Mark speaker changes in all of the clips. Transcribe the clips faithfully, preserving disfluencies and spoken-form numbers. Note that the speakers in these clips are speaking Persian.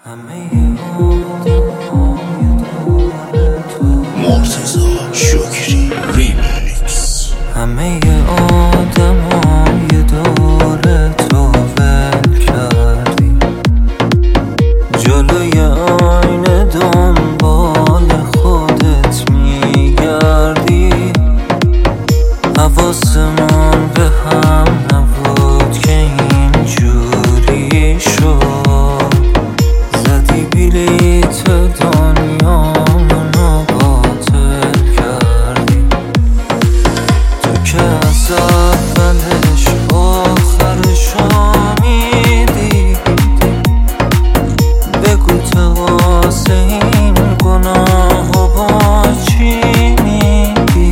Speaker 1: همه آدمای دور تو
Speaker 2: مرتضی شکری ریمیکس.
Speaker 1: همه آدمای دور تو ول کردی، جلوی آینه دنبال خودت میگردی. حواسمون به هم نبود که اینجوری شد، زدی بلیت دنیامونو باطل کردی. تو که از اولش آخرشو میدیدی، بگو تقاسه این گناهو با چی میگی؟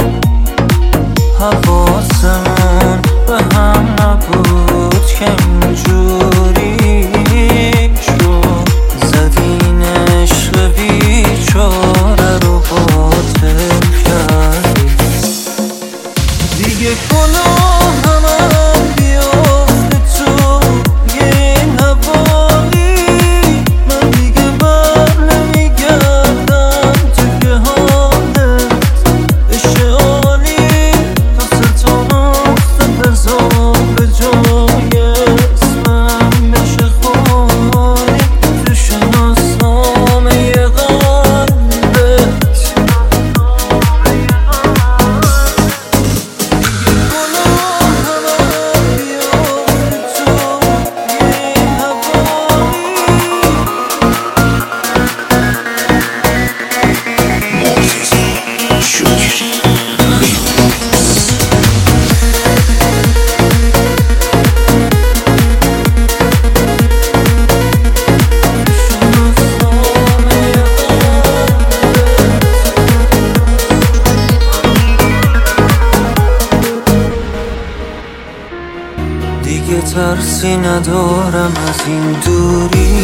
Speaker 1: حواسمون به هم نبود که اینجوری شد، زدین عشق بیچاره رو باطل کردی. دیگه گناهم هم بیافته تو این حوالی، من دیگه بر نمیگردم تو که حالت بشه عالی. دست تو نقطه بذار به جای اسمم بشه خالی، تو شناسنامه قلبت. دیگه ترسی ندارم از این دوری،